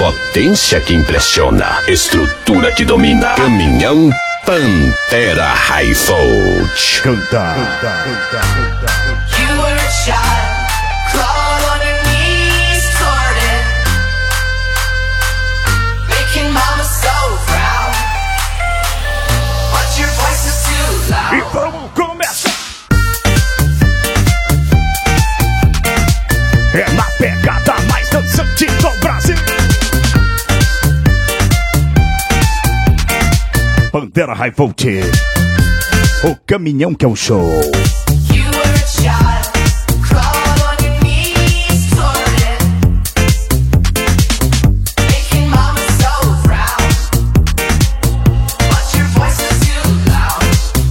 Potência que impressiona, estrutura que domina. Caminhão Pantera Hi-Volt. Canta. You were a child, crawled on your knees toward it, making mama so proud. But your voice is too loud. E vamos começar. É na pegada mais dançante do Brasil. Pantera Hi-Volt, o caminhão que é um show. You were a child, crawled on your knees toward it, making mama so proud. But your voice is too loud.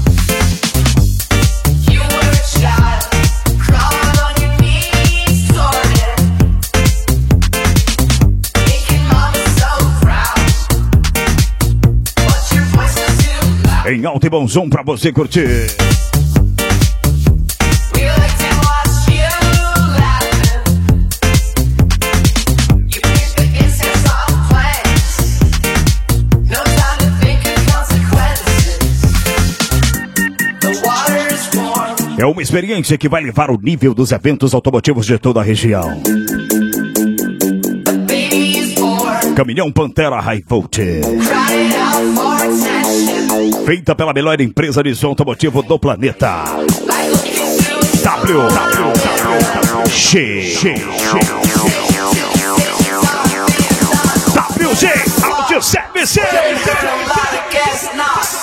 You were a child, crawled on your knees toward it, making mama so proud. But your voice is too loud. Em alto e bom som pra você curtir. We like to watch you laughing. You pick the insects off plants. No time to think of consequences. The water is warm. É uma experiência que vai levar o nível dos eventos automotivos de toda a região. The baby is born. Caminhão Pantera Hi-Volt, Crying out for attention. feita pela melhor empresa de som automotivo do planeta. Like looking through WG Audio Service. a lot of gas, not